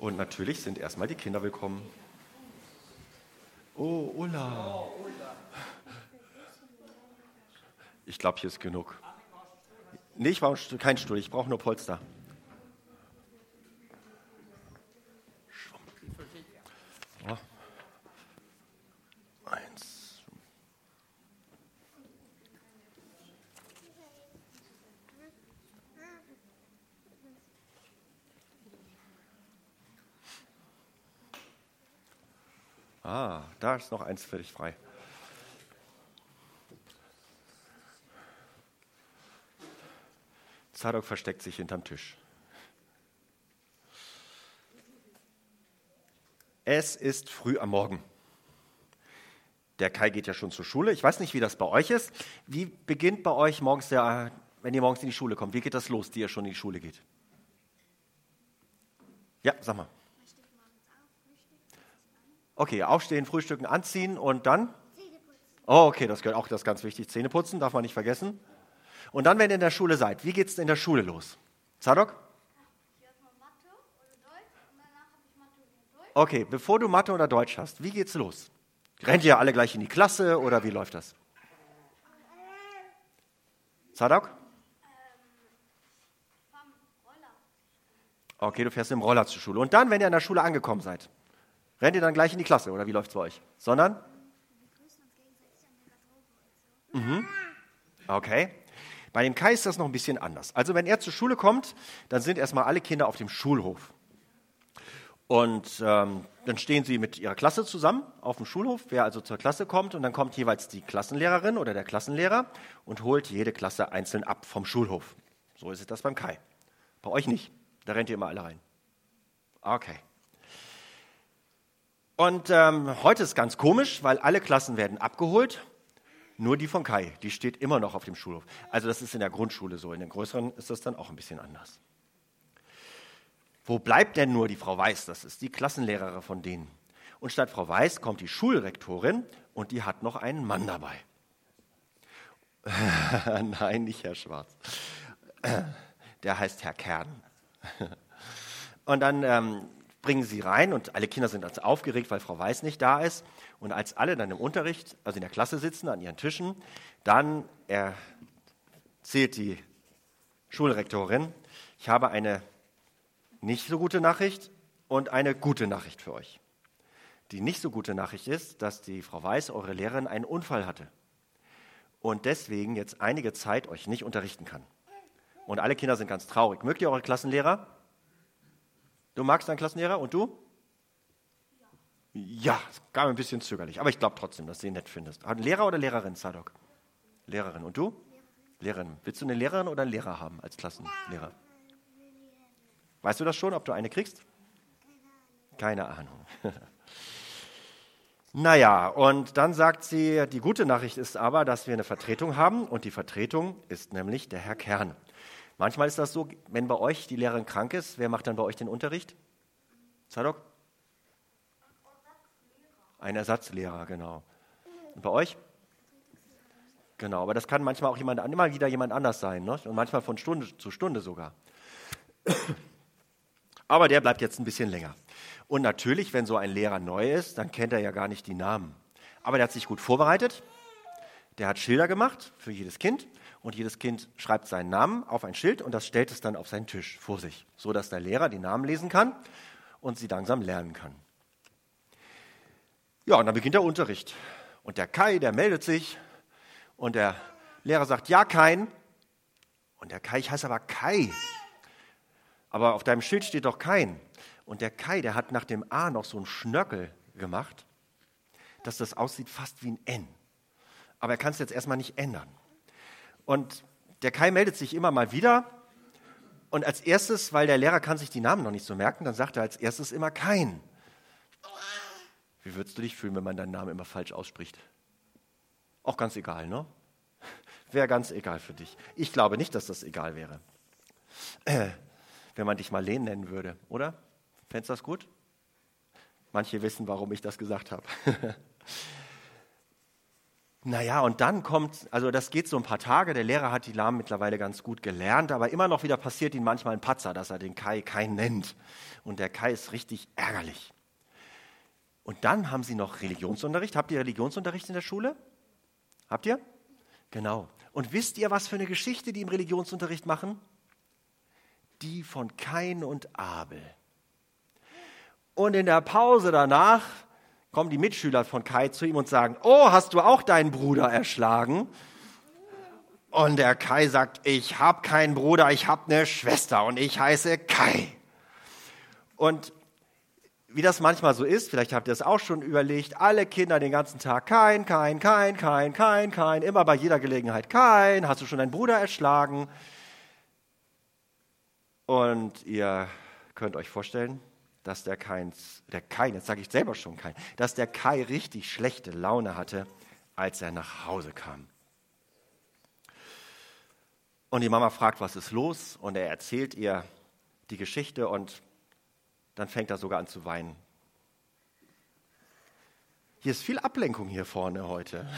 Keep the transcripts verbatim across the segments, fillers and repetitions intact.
Und natürlich sind erstmal die Kinder willkommen. Oh, Ulla. Ich glaube, hier ist genug. Nee, ich brauche keinen Stuhl, ich brauche nur Polster. Oh. Eins. Ah, da ist noch eins für dich frei. Zadok versteckt sich hinterm Tisch. Es ist früh am Morgen. Der Kai geht ja schon zur Schule. Ich weiß nicht, wie das bei euch ist. Wie beginnt bei euch morgens, der, wenn ihr morgens in die Schule kommt? Wie geht das los, die ihr schon in die Schule geht? Ja, sag mal. Okay, aufstehen, frühstücken, anziehen und dann? Oh, okay, das gehört auch, das ist ganz wichtig. Zähne putzen, darf man nicht vergessen. Und dann, wenn ihr in der Schule seid, wie geht es in der Schule los? Zadok? Ich habe mal Mathe oder Deutsch und danach habe ich Mathe oder Deutsch. Okay, bevor du Mathe oder Deutsch hast, wie geht's los? Rennt ihr alle gleich in die Klasse oder wie läuft das? Zadok? Ähm, vom Roller. Okay, du fährst im Roller zur Schule. Und dann, wenn ihr an der Schule angekommen seid, rennt ihr dann gleich in die Klasse oder wie läuft's bei euch? Sondern? Wir grüßen uns gegenseitig an der Garderobe und so. Mhm. Okay. Bei dem Kai ist das noch ein bisschen anders. Also wenn er zur Schule kommt, dann sind erstmal alle Kinder auf dem Schulhof. Und ähm, dann stehen sie mit ihrer Klasse zusammen auf dem Schulhof, wer also zur Klasse kommt. Und dann kommt jeweils die Klassenlehrerin oder der Klassenlehrer und holt jede Klasse einzeln ab vom Schulhof. So ist es das beim Kai. Bei euch nicht. Da rennt ihr immer alle rein. Okay. Und ähm, heute ist ganz komisch, weil alle Klassen werden abgeholt. Nur die von Kai, die steht immer noch auf dem Schulhof. Also das ist in der Grundschule so, in den größeren ist das dann auch ein bisschen anders. Wo bleibt denn nur die Frau Weiß? Das ist die Klassenlehrerin von denen. Und statt Frau Weiß kommt die Schulrektorin und die hat noch einen Mann dabei. Nein, nicht Herr Schwarz. Der heißt Herr Kern. Und dann ähm, bringen sie rein und alle Kinder sind also aufgeregt, weil Frau Weiß nicht da ist. Und als alle dann im Unterricht, also in der Klasse sitzen, an ihren Tischen, dann erzählt die Schulrektorin, ich habe eine nicht so gute Nachricht und eine gute Nachricht für euch. Die nicht so gute Nachricht ist, dass die Frau Weiß, eure Lehrerin, einen Unfall hatte und deswegen jetzt einige Zeit euch nicht unterrichten kann. Und alle Kinder sind ganz traurig. Mögt ihr eure Klassenlehrer? Du magst deinen Klassenlehrer und du? Ja, es gab ein bisschen zögerlich, aber ich glaube trotzdem, dass du ihn nett findest. Ein Lehrer oder Lehrerin, Zadok? Lehrerin. Und du? Lehrerin. Willst du eine Lehrerin oder einen Lehrer haben als Klassenlehrer? Weißt du das schon, ob du eine kriegst? Keine Ahnung. Naja, und dann sagt sie, die gute Nachricht ist aber, dass wir eine Vertretung haben und die Vertretung ist nämlich der Herr Kern. Manchmal ist das so, wenn bei euch die Lehrerin krank ist, wer macht dann bei euch den Unterricht? Zadok? Ein Ersatzlehrer, genau. Und bei euch? Genau, aber das kann manchmal auch jemand, immer wieder jemand anders sein, ne? Und manchmal von Stunde zu Stunde sogar. Aber der bleibt jetzt ein bisschen länger. Und natürlich, wenn so ein Lehrer neu ist, dann kennt er ja gar nicht die Namen. Aber der hat sich gut vorbereitet. Der hat Schilder gemacht für jedes Kind. Und jedes Kind schreibt seinen Namen auf ein Schild und das stellt es dann auf seinen Tisch vor sich, sodass der Lehrer die Namen lesen kann und sie langsam lernen kann. Ja, und dann beginnt der Unterricht. Und der Kai, der meldet sich und der Lehrer sagt, ja, Kai. Und der Kai, ich heiße aber Kai. Aber auf deinem Schild steht doch Kein. Und der Kai, der hat nach dem A noch so einen Schnörkel gemacht, dass das aussieht fast wie ein N. Aber er kann es jetzt erstmal nicht ändern. Und der Kai meldet sich immer mal wieder. Und als erstes, weil der Lehrer kann sich die Namen noch nicht so merken, dann sagt er als erstes immer Kein. Wie würdest du dich fühlen, wenn man deinen Namen immer falsch ausspricht? Auch ganz egal, ne? Wäre ganz egal für dich. Ich glaube nicht, dass das egal wäre. Äh, wenn man dich Marleen nennen würde, oder? Fändest du das gut? Manche wissen, warum ich das gesagt habe. Naja, und dann kommt, also das geht so ein paar Tage, der Lehrer hat die Namen mittlerweile ganz gut gelernt, aber immer noch wieder passiert ihm manchmal ein Patzer, dass er den Kai Kai nennt. Und der Kai ist richtig ärgerlich. Und dann haben sie noch Religionsunterricht. Habt ihr Religionsunterricht in der Schule? Habt ihr? Genau. Und wisst ihr, was für eine Geschichte die im Religionsunterricht machen? Die von Kain und Abel. Und in der Pause danach kommen die Mitschüler von Kai zu ihm und sagen, oh, hast du auch deinen Bruder erschlagen? Und der Kai sagt, ich habe keinen Bruder, ich habe eine Schwester und ich heiße Kai. Und wie das manchmal so ist, vielleicht habt ihr es auch schon überlegt, alle Kinder den ganzen Tag Kain, Kain, Kain, Kain, Kain, Kain, immer bei jeder Gelegenheit Kain, hast du schon deinen Bruder erschlagen? Und ihr könnt euch vorstellen, dass der Kain, der Kain, jetzt sage ich selber schon Kain, dass der Kai richtig schlechte Laune hatte, als er nach Hause kam. Und die Mama fragt, was ist los? Und er erzählt ihr die Geschichte und dann fängt er sogar an zu weinen. Hier ist viel Ablenkung hier vorne heute.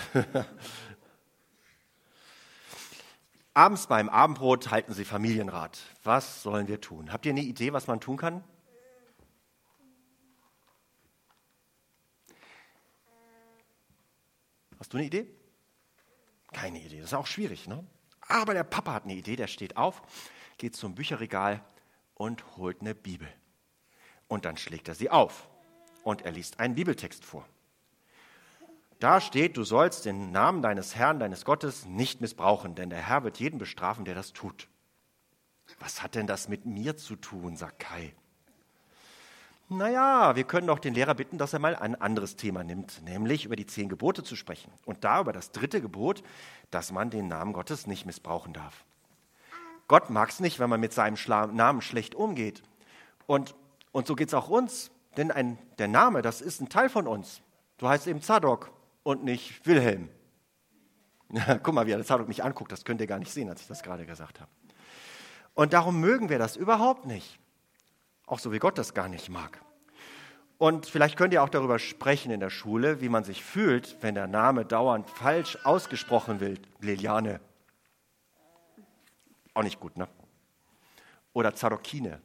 Abends beim Abendbrot halten sie Familienrat. Was sollen wir tun? Habt ihr eine Idee, was man tun kann? Hast du eine Idee? Keine Idee, das ist auch schwierig, ne? Aber der Papa hat eine Idee, der steht auf, geht zum Bücherregal und holt eine Bibel. Und dann schlägt er sie auf und er liest einen Bibeltext vor. Da steht, du sollst den Namen deines Herrn, deines Gottes nicht missbrauchen, denn der Herr wird jeden bestrafen, der das tut. Was hat denn das mit mir zu tun, sagt Kai. Naja, wir können doch den Lehrer bitten, dass er mal ein anderes Thema nimmt, nämlich über die zehn Gebote zu sprechen. Und da über das dritte Gebot, dass man den Namen Gottes nicht missbrauchen darf. Gott mag es nicht, wenn man mit seinem Schla- Namen schlecht umgeht. Und, und so geht es auch uns, denn ein, der Name, das ist ein Teil von uns. Du heißt eben Zadok und nicht Wilhelm. Guck mal, wie er der Zadok mich anguckt, das könnt ihr gar nicht sehen, als ich das gerade gesagt habe. Und darum mögen wir das überhaupt nicht. Auch so wie Gott das gar nicht mag. Und vielleicht könnt ihr auch darüber sprechen in der Schule, wie man sich fühlt, wenn der Name dauernd falsch ausgesprochen wird. Liliane. Auch nicht gut, ne? Oder Zadokine.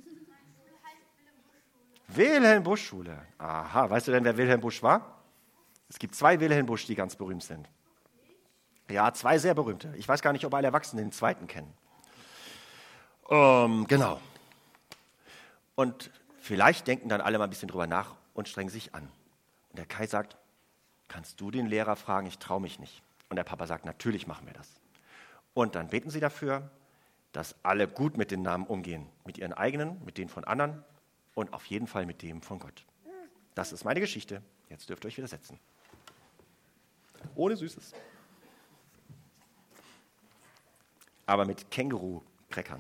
Wilhelm Busch Schule. Aha, weißt du denn, wer Wilhelm Busch war? Es gibt zwei Wilhelm Busch, die ganz berühmt sind. Ja, zwei sehr berühmte. Ich weiß gar nicht, ob alle Erwachsenen den zweiten kennen. Ähm, genau. Und vielleicht denken dann alle mal ein bisschen drüber nach und strengen sich an. Und der Kai sagt, kannst du den Lehrer fragen, ich traue mich nicht. Und der Papa sagt, natürlich machen wir das. Und dann beten sie dafür, dass alle gut mit den Namen umgehen. Mit ihren eigenen, mit denen von anderen und auf jeden Fall mit dem von Gott. Das ist meine Geschichte. Jetzt dürft ihr euch wieder setzen. Ohne Süßes. Aber mit Känguru-Crackern.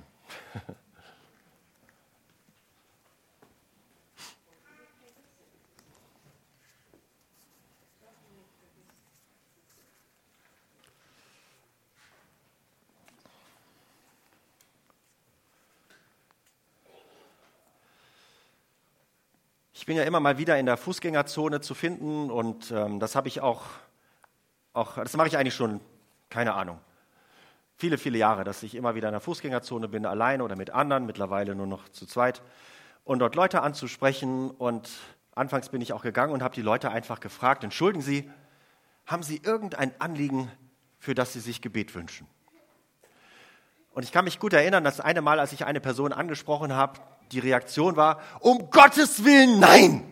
Ich bin ja immer mal wieder in der Fußgängerzone zu finden und ähm, das habe ich auch, auch, das mache ich eigentlich schon, keine Ahnung, viele, viele Jahre, dass ich immer wieder in der Fußgängerzone bin, allein oder mit anderen, mittlerweile nur noch zu zweit, und dort Leute anzusprechen. Und anfangs bin ich auch gegangen und habe die Leute einfach gefragt, entschuldigen Sie, haben Sie irgendein Anliegen, für das Sie sich Gebet wünschen? Und ich kann mich gut erinnern, dass eine Mal, als ich eine Person angesprochen habe, die Reaktion war, um Gottes Willen, nein!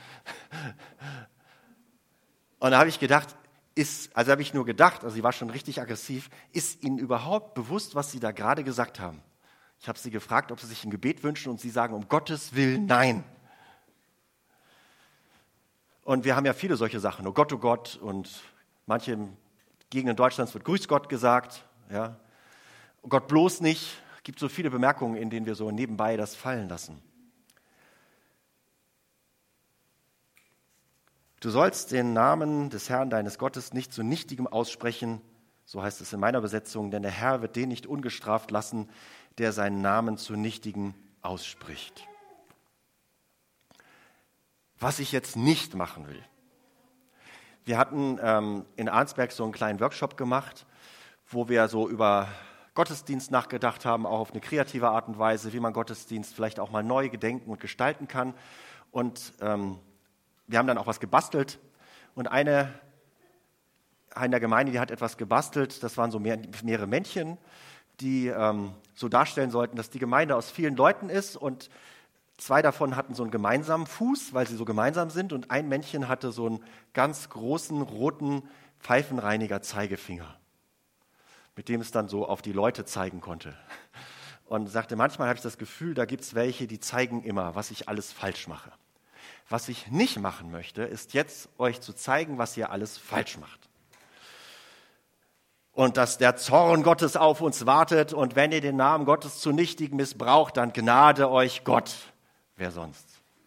Und da habe ich gedacht, ist, also habe ich nur gedacht, also sie war schon richtig aggressiv, ist Ihnen überhaupt bewusst, was Sie da gerade gesagt haben? Ich habe sie gefragt, ob sie sich ein Gebet wünschen und sie sagen, um Gottes Willen, nein. Und wir haben ja viele solche Sachen, oh Gott, oh Gott, und manche Gegenden Deutschlands wird Grüß Gott gesagt, ja. Oh Gott, bloß nicht. Es gibt so viele Bemerkungen, in denen wir so nebenbei das fallen lassen. Du sollst den Namen des Herrn, deines Gottes, nicht zu Nichtigem aussprechen, so heißt es in meiner Übersetzung, denn der Herr wird den nicht ungestraft lassen, der seinen Namen zu Nichtigem ausspricht. Was ich jetzt nicht machen will. Wir hatten ähm, in Arnsberg so einen kleinen Workshop gemacht, wo wir so über Gottesdienst nachgedacht haben, auch auf eine kreative Art und Weise, wie man Gottesdienst vielleicht auch mal neu gedenken und gestalten kann. Und ähm, wir haben dann auch was gebastelt. Und eine, eine der Gemeinde, die hat etwas gebastelt, das waren so mehr, mehrere Männchen, die ähm, so darstellen sollten, dass die Gemeinde aus vielen Leuten ist. Und zwei davon hatten so einen gemeinsamen Fuß, weil sie so gemeinsam sind. Und ein Männchen hatte so einen ganz großen, roten Pfeifenreiniger-Zeigefinger, mit dem es dann so auf die Leute zeigen konnte. Und sagte, manchmal habe ich das Gefühl, da gibt es welche, die zeigen immer, was ich alles falsch mache. Was ich nicht machen möchte, ist jetzt euch zu zeigen, was ihr alles falsch macht. Und dass der Zorn Gottes auf uns wartet und wenn ihr den Namen Gottes zu nichtigen missbraucht, dann gnade euch Gott. Wer sonst?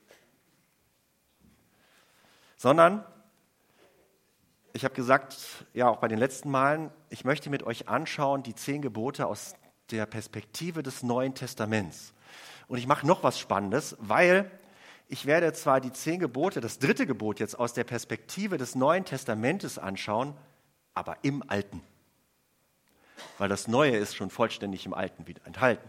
Sondern, ich habe gesagt, ja auch bei den letzten Malen, ich möchte mit euch anschauen, die zehn Gebote aus der Perspektive des Neuen Testaments. Und ich mache noch was Spannendes, weil ich werde zwar die zehn Gebote, das dritte Gebot jetzt aus der Perspektive des Neuen Testamentes anschauen, aber im Alten. Weil das Neue ist schon vollständig im Alten wieder enthalten.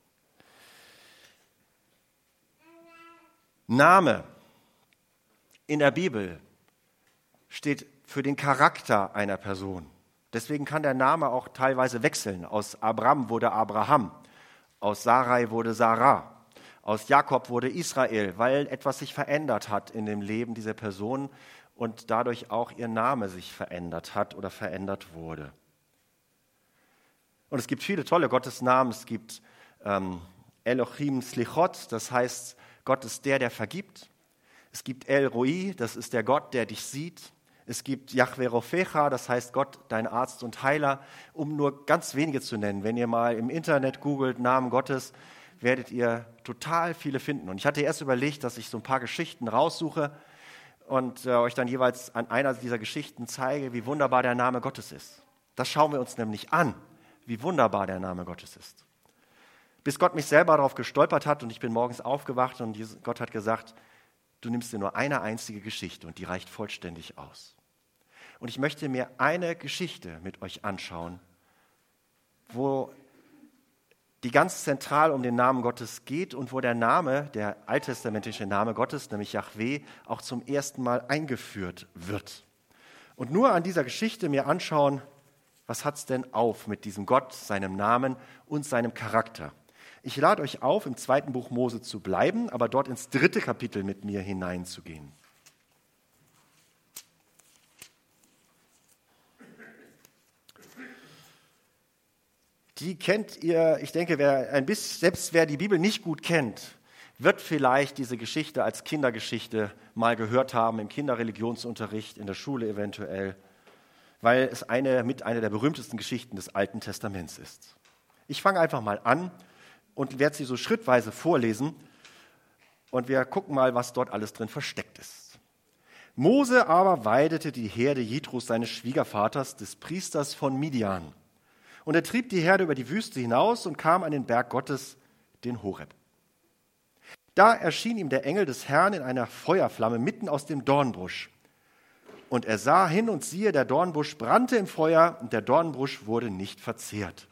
Name in der Bibel steht für den Charakter einer Person. Deswegen kann der Name auch teilweise wechseln. Aus Abraham wurde Abraham, aus Sarai wurde Sarah, aus Jakob wurde Israel, weil etwas sich verändert hat in dem Leben dieser Person und dadurch auch ihr Name sich verändert hat oder verändert wurde. Und es gibt viele tolle Gottesnamen. Es gibt ähm, Elohim Slichot, das heißt, Gott ist der, der vergibt. Es gibt El Roi, das ist der Gott, der dich sieht. Es gibt Yahweh Rofecha, das heißt Gott, dein Arzt und Heiler, um nur ganz wenige zu nennen. Wenn ihr mal im Internet googelt Namen Gottes, werdet ihr total viele finden. Und ich hatte erst überlegt, dass ich so ein paar Geschichten raussuche und äh, euch dann jeweils an einer dieser Geschichten zeige, wie wunderbar der Name Gottes ist. Das schauen wir uns nämlich an, wie wunderbar der Name Gottes ist. Bis Gott mich selber darauf gestolpert hat und ich bin morgens aufgewacht und Gott hat gesagt, du nimmst dir nur eine einzige Geschichte und die reicht vollständig aus. Und ich möchte mir eine Geschichte mit euch anschauen, wo die ganz zentral um den Namen Gottes geht und wo der Name, der alttestamentliche Name Gottes, nämlich Jahweh, auch zum ersten Mal eingeführt wird. Und nur an dieser Geschichte mir anschauen, was hat es denn auf mit diesem Gott, seinem Namen und seinem Charakter. Ich lade euch auf, im zweiten Buch Mose zu bleiben, aber dort ins dritte Kapitel mit mir hineinzugehen. Die kennt ihr, ich denke, wer ein bisschen, selbst wer die Bibel nicht gut kennt, wird vielleicht diese Geschichte als Kindergeschichte mal gehört haben, im Kinderreligionsunterricht, in der Schule eventuell, weil es eine, mit einer der berühmtesten Geschichten des Alten Testaments ist. Ich fange einfach mal an und werde sie so schrittweise vorlesen und wir gucken mal, was dort alles drin versteckt ist. Mose aber weidete die Herde Jethros, seines Schwiegervaters, des Priesters von Midian. Und er trieb die Herde über die Wüste hinaus und kam an den Berg Gottes, den Horeb. Da erschien ihm der Engel des Herrn in einer Feuerflamme mitten aus dem Dornbusch. Und er sah hin und siehe, der Dornbusch brannte im Feuer und der Dornbusch wurde nicht verzehrt.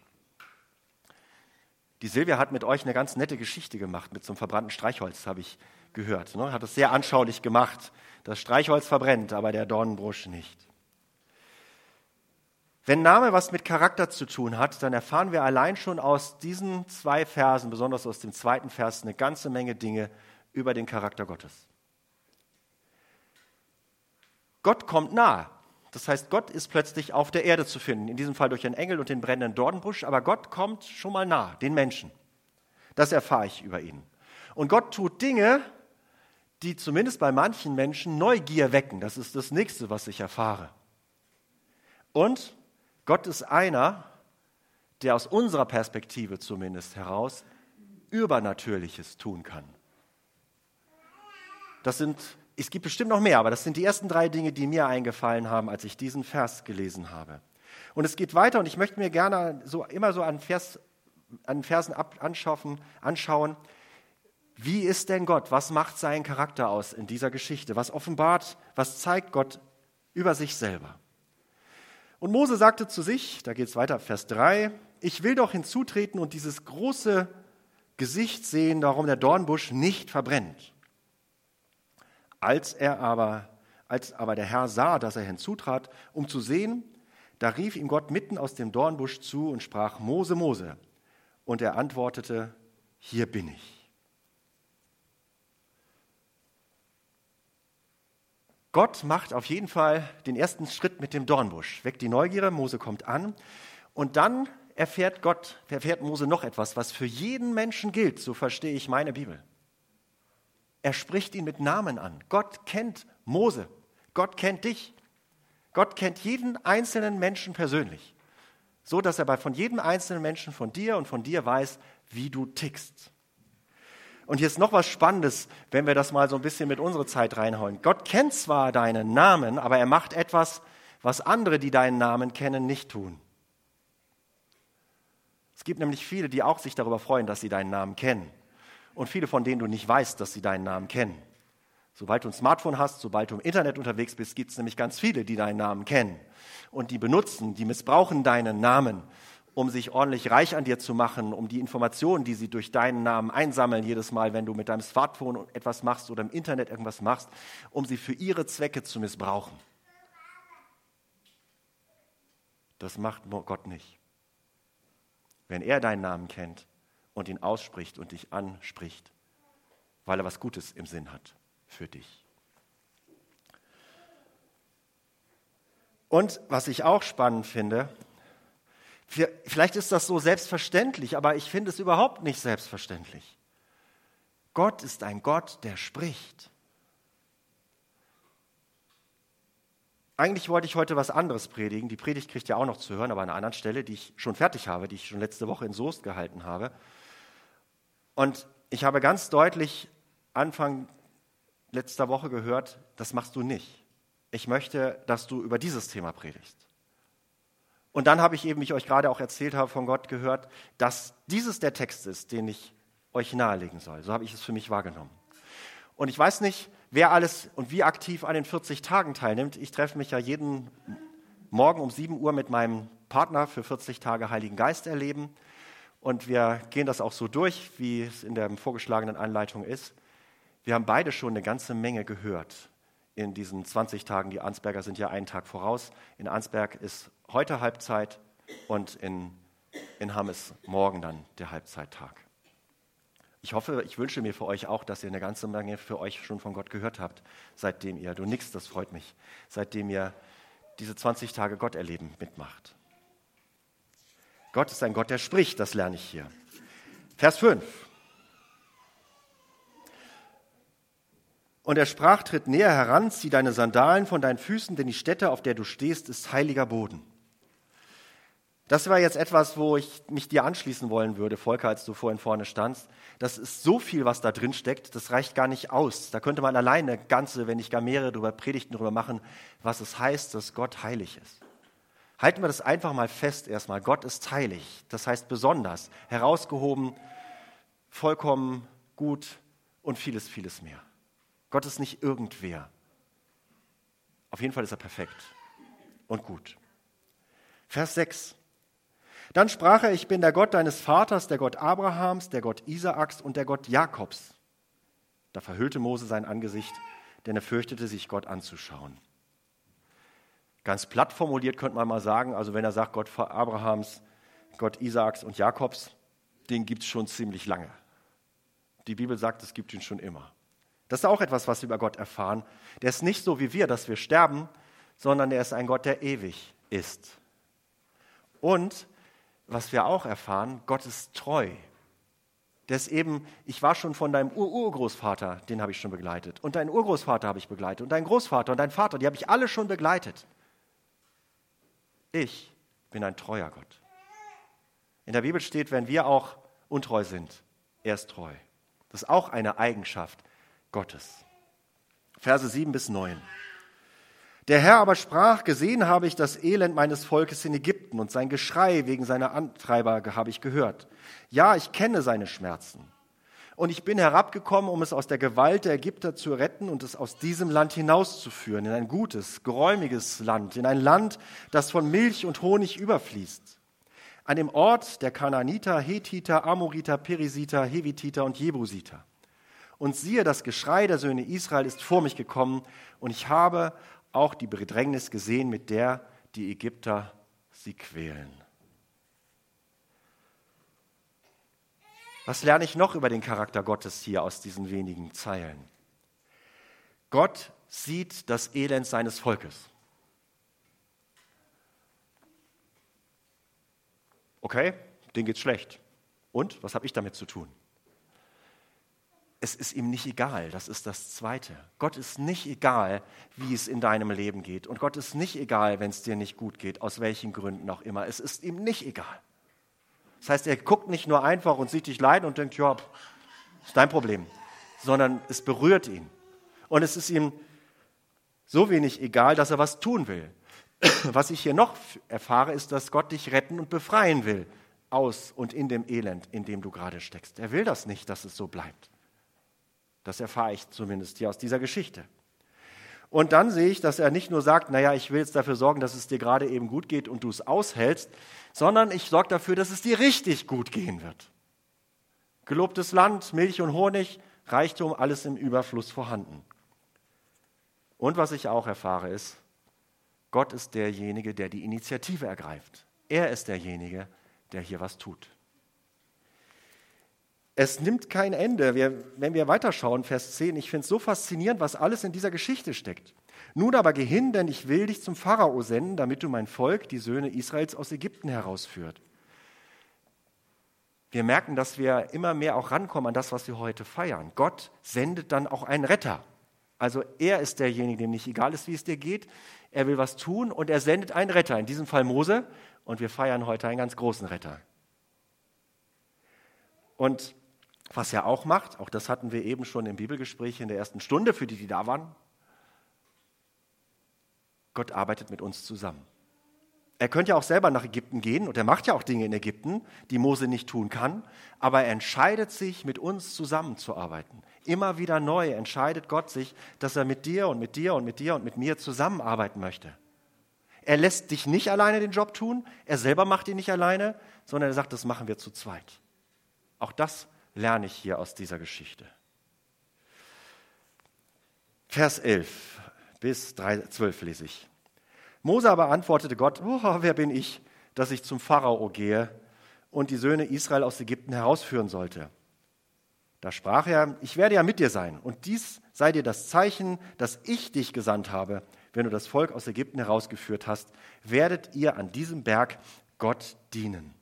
Die Silvia hat mit euch eine ganz nette Geschichte gemacht, mit so einem verbrannten Streichholz, habe ich gehört. Ne? Hat es sehr anschaulich gemacht. Das Streichholz verbrennt, aber der Dornbusch nicht. Wenn Name was mit Charakter zu tun hat, dann erfahren wir allein schon aus diesen zwei Versen, besonders aus dem zweiten Vers, eine ganze Menge Dinge über den Charakter Gottes. Gott kommt nahe. Das heißt, Gott ist plötzlich auf der Erde zu finden, in diesem Fall durch einen Engel und den brennenden Dornbusch, aber Gott kommt schon mal nah, den Menschen. Das erfahre ich über ihn. Und Gott tut Dinge, die zumindest bei manchen Menschen Neugier wecken. Das ist das Nächste, was ich erfahre. Und Gott ist einer, der aus unserer Perspektive zumindest heraus Übernatürliches tun kann. Das sind, es gibt bestimmt noch mehr, aber das sind die ersten drei Dinge, die mir eingefallen haben, als ich diesen Vers gelesen habe. Und es geht weiter und ich möchte mir gerne so, immer so an, Vers, an Versen ab, anschauen, anschauen, wie ist denn Gott? Was macht seinen Charakter aus in dieser Geschichte? Was offenbart, was zeigt Gott über sich selber. Und Mose sagte zu sich, da geht es weiter, Vers drei, ich will doch hinzutreten und dieses große Gesicht sehen, darum der Dornbusch nicht verbrennt. Als er aber, als aber der Herr sah, dass er hinzutrat, um zu sehen, da rief ihm Gott mitten aus dem Dornbusch zu und sprach, Mose, Mose. Und er antwortete, hier bin ich. Gott macht auf jeden Fall den ersten Schritt mit dem Dornbusch, weckt die Neugierde, Mose kommt an und dann erfährt Gott, erfährt Mose noch etwas, was für jeden Menschen gilt, so verstehe ich meine Bibel. Er spricht ihn mit Namen an. Gott kennt Mose, Gott kennt dich, Gott kennt jeden einzelnen Menschen persönlich, so dass er bei von jedem einzelnen Menschen von dir und von dir weiß, wie du tickst. Und hier ist noch was Spannendes, wenn wir das mal so ein bisschen mit unserer Zeit reinhauen. Gott kennt zwar deinen Namen, aber er macht etwas, was andere, die deinen Namen kennen, nicht tun. Es gibt nämlich viele, die auch sich darüber freuen, dass sie deinen Namen kennen. Und viele, von denen du nicht weißt, dass sie deinen Namen kennen. Sobald du ein Smartphone hast, sobald du im Internet unterwegs bist, gibt es nämlich ganz viele, die deinen Namen kennen. Und die benutzen, die missbrauchen deinen Namen, um sich ordentlich reich an dir zu machen, um die Informationen, die sie durch deinen Namen einsammeln, jedes Mal, wenn du mit deinem Smartphone etwas machst oder im Internet irgendwas machst, um sie für ihre Zwecke zu missbrauchen. Das macht Gott nicht. Wenn er deinen Namen kennt und ihn ausspricht und dich anspricht, weil er was Gutes im Sinn hat für dich. Und was ich auch spannend finde, vielleicht ist das so selbstverständlich, aber ich finde es überhaupt nicht selbstverständlich. Gott ist ein Gott, der spricht. Eigentlich wollte ich heute was anderes predigen. Die Predigt kriegt ihr auch noch zu hören, aber an einer anderen Stelle, die ich schon fertig habe, die ich schon letzte Woche in Soest gehalten habe. Und ich habe ganz deutlich Anfang letzter Woche gehört, das machst du nicht. Ich möchte, dass du über dieses Thema predigst. Und dann habe ich eben, wie ich euch gerade auch erzählt habe, von Gott gehört, dass dieses der Text ist, den ich euch nahelegen soll. So habe ich es für mich wahrgenommen. Und ich weiß nicht, wer alles und wie aktiv an den vierzig Tagen teilnimmt. Ich treffe mich ja jeden Morgen um sieben Uhr mit meinem Partner für vierzig Tage Heiligen Geist erleben. Und wir gehen das auch so durch, wie es in der vorgeschlagenen Anleitung ist. Wir haben beide schon eine ganze Menge gehört in diesen zwanzig Tagen. Die Arnsberger sind ja einen Tag voraus. In Arnsberg ist heute Halbzeit und in, in Hamm ist morgen dann der Halbzeittag. Ich hoffe, ich wünsche mir für euch auch, dass ihr eine ganze Menge für euch schon von Gott gehört habt, seitdem ihr, du nix, das freut mich, seitdem ihr diese zwanzig Tage Gott erleben mitmacht. Gott ist ein Gott, der spricht, das lerne ich hier. Vers fünf. Und er sprach, tritt näher heran, zieh deine Sandalen von deinen Füßen, denn die Stätte, auf der du stehst, ist heiliger Boden. Das war jetzt etwas, wo ich mich dir anschließen wollen würde, Volker, als du vorhin vorne standst. Das ist so viel, was da drin steckt, das reicht gar nicht aus. Da könnte man alleine ganze, wenn nicht gar mehrere drüber Predigten drüber machen, was es heißt, dass Gott heilig ist. Halten wir das einfach mal fest erstmal. Gott ist heilig, das heißt besonders, herausgehoben, vollkommen gut und vieles, vieles mehr. Gott ist nicht irgendwer. Auf jeden Fall ist er perfekt und gut. Vers sechs. Dann sprach er, ich bin der Gott deines Vaters, der Gott Abrahams, der Gott Isaaks und der Gott Jakobs. Da verhüllte Mose sein Angesicht, denn er fürchtete sich, Gott anzuschauen. Ganz platt formuliert könnte man mal sagen, also wenn er sagt, Gott Abrahams, Gott Isaaks und Jakobs, den gibt es schon ziemlich lange. Die Bibel sagt, es gibt ihn schon immer. Das ist auch etwas, was wir über Gott erfahren. Der ist nicht so wie wir, dass wir sterben, sondern er ist ein Gott, der ewig ist. Und was wir auch erfahren, Gott ist treu. Der ist eben, ich war schon von deinem Ur-Urgroßvater, den habe ich schon begleitet. Und deinen Urgroßvater habe ich begleitet. Und deinen Großvater und deinen Vater, die habe ich alle schon begleitet. Ich bin ein treuer Gott. In der Bibel steht, wenn wir auch untreu sind, er ist treu. Das ist auch eine Eigenschaft Gottes. Verse sieben bis neun. Der Herr aber sprach, gesehen habe ich das Elend meines Volkes in Ägypten und sein Geschrei wegen seiner Antreiber habe ich gehört. Ja, ich kenne seine Schmerzen. Und ich bin herabgekommen, um es aus der Gewalt der Ägypter zu retten und es aus diesem Land hinauszuführen, in ein gutes, geräumiges Land, in ein Land, das von Milch und Honig überfließt. An dem Ort der Kanaaniter, Hethiter, Amoriter, Perisiter, Hevititer und Jebusiter. Und siehe, das Geschrei der Söhne Israel ist vor mich gekommen, und ich habe auch die Bedrängnis gesehen, mit der die Ägypter sie quälen. Was lerne ich noch über den Charakter Gottes hier aus diesen wenigen Zeilen? Gott sieht das Elend seines Volkes. Okay, denen geht's schlecht. Und, was habe ich damit zu tun? Es ist ihm nicht egal, das ist das Zweite. Gott ist nicht egal, wie es in deinem Leben geht. Und Gott ist nicht egal, wenn es dir nicht gut geht, aus welchen Gründen auch immer. Es ist ihm nicht egal. Das heißt, er guckt nicht nur einfach und sieht dich leiden und denkt, ja, ist dein Problem, sondern es berührt ihn. Und es ist ihm so wenig egal, dass er was tun will. Was ich hier noch erfahre, ist, dass Gott dich retten und befreien will aus und in dem Elend, in dem du gerade steckst. Er will das nicht, dass es so bleibt. Das erfahre ich zumindest hier aus dieser Geschichte. Und dann sehe ich, dass er nicht nur sagt, naja, ich will jetzt dafür sorgen, dass es dir gerade eben gut geht und du es aushältst, sondern ich sorge dafür, dass es dir richtig gut gehen wird. Gelobtes Land, Milch und Honig, Reichtum, alles im Überfluss vorhanden. Und was ich auch erfahre ist, Gott ist derjenige, der die Initiative ergreift. Er ist derjenige, der hier was tut. Es nimmt kein Ende. Wir, wenn wir weiterschauen, Vers zehn, ich finde es so faszinierend, was alles in dieser Geschichte steckt. Nun aber geh hin, denn ich will dich zum Pharao senden, damit du mein Volk, die Söhne Israels, aus Ägypten herausführt. Wir merken, dass wir immer mehr auch rankommen an das, was wir heute feiern. Gott sendet dann auch einen Retter. Also er ist derjenige, dem nicht egal ist, wie es dir geht. Er will was tun und er sendet einen Retter, in diesem Fall Mose. Und wir feiern heute einen ganz großen Retter. Und was er auch macht, auch das hatten wir eben schon im Bibelgespräch in der ersten Stunde, für die, die da waren, Gott arbeitet mit uns zusammen. Er könnte ja auch selber nach Ägypten gehen und er macht ja auch Dinge in Ägypten, die Mose nicht tun kann, aber er entscheidet sich, mit uns zusammenzuarbeiten. Immer wieder neu entscheidet Gott sich, dass er mit dir und mit dir und mit dir und mit mir zusammenarbeiten möchte. Er lässt dich nicht alleine den Job tun, er selber macht ihn nicht alleine, sondern er sagt, das machen wir zu zweit. Auch das lerne ich hier aus dieser Geschichte. Vers elf bis zwölf lese ich. Mose aber antwortete Gott, oh, wer bin ich, dass ich zum Pharao gehe und die Söhne Israel aus Ägypten herausführen sollte? Da sprach er, ich werde ja mit dir sein und dies sei dir das Zeichen, dass ich dich gesandt habe. Wenn du das Volk aus Ägypten herausgeführt hast, werdet ihr an diesem Berg Gott dienen.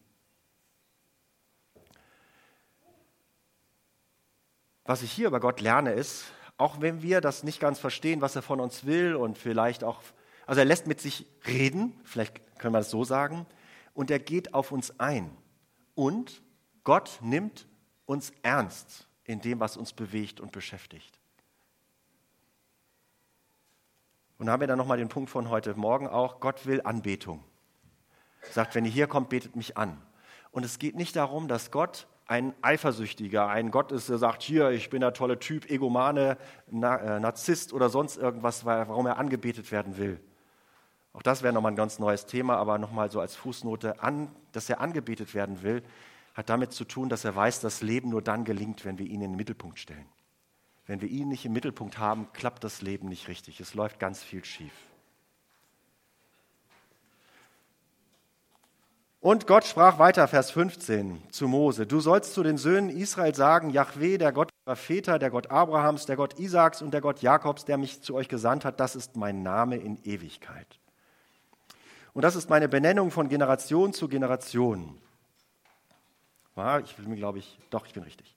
Was ich hier über Gott lerne ist, auch wenn wir das nicht ganz verstehen, was er von uns will und vielleicht auch, also er lässt mit sich reden, vielleicht können wir das so sagen, und er geht auf uns ein. Und Gott nimmt uns ernst in dem, was uns bewegt und beschäftigt. Und da haben wir dann nochmal den Punkt von heute Morgen auch, Gott will Anbetung. Er sagt, wenn ihr hier kommt, betet mich an. Und es geht nicht darum, dass Gott ein Eifersüchtiger, ein Gott ist, der sagt, hier, ich bin der tolle Typ, Egomane, Na, äh, Narzisst oder sonst irgendwas, warum er angebetet werden will. Auch das wäre nochmal ein ganz neues Thema, aber nochmal so als Fußnote, an, dass er angebetet werden will, hat damit zu tun, dass er weiß, dass Leben nur dann gelingt, wenn wir ihn in den Mittelpunkt stellen. Wenn wir ihn nicht im Mittelpunkt haben, klappt das Leben nicht richtig. Es läuft ganz viel schief. Und Gott sprach weiter, Vers fünfzehn, zu Mose, du sollst zu den Söhnen Israel sagen, Jahwe, der Gott eurer Väter, der Gott Abrahams, der Gott Isaaks und der Gott Jakobs, der mich zu euch gesandt hat, das ist mein Name in Ewigkeit. Und das ist meine Benennung von Generation zu Generation. Ja, ich will mir, glaube ich, doch, ich bin richtig.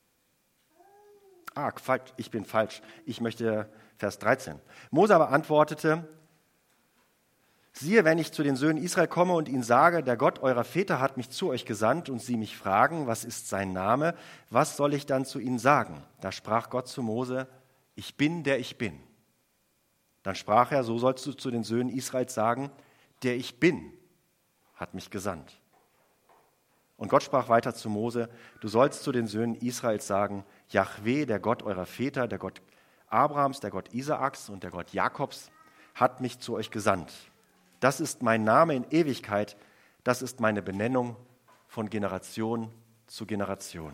Ah, falsch, ich bin falsch. Ich möchte Vers dreizehn. Mose aber antwortete, siehe, wenn ich zu den Söhnen Israel komme und ihnen sage, der Gott eurer Väter hat mich zu euch gesandt und sie mich fragen, was ist sein Name, was soll ich dann zu ihnen sagen? Da sprach Gott zu Mose, ich bin, der ich bin. Dann sprach er, so sollst du zu den Söhnen Israels sagen, der ich bin, hat mich gesandt. Und Gott sprach weiter zu Mose, du sollst zu den Söhnen Israels sagen, Jahwe, der Gott eurer Väter, der Gott Abrahams, der Gott Isaaks und der Gott Jakobs, hat mich zu euch gesandt. Das ist mein Name in Ewigkeit, das ist meine Benennung von Generation zu Generation.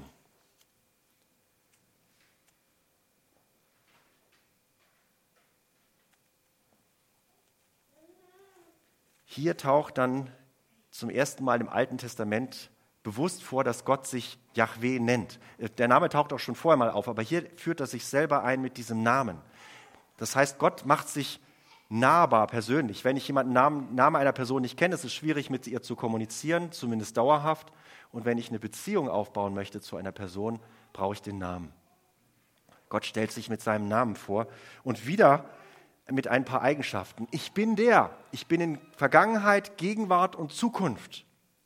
Hier taucht dann zum ersten Mal im Alten Testament bewusst vor, dass Gott sich Jahwe nennt. Der Name taucht auch schon vorher mal auf, aber hier führt er sich selber ein mit diesem Namen. Das heißt, Gott macht sich nahbar persönlich. Wenn ich jemanden Namen, Name einer Person nicht kenne, ist es schwierig, mit ihr zu kommunizieren, zumindest dauerhaft. Und wenn ich eine Beziehung aufbauen möchte zu einer Person, brauche ich den Namen. Gott stellt sich mit seinem Namen vor und wieder mit ein paar Eigenschaften. Ich bin der. Ich bin in Vergangenheit, Gegenwart und Zukunft.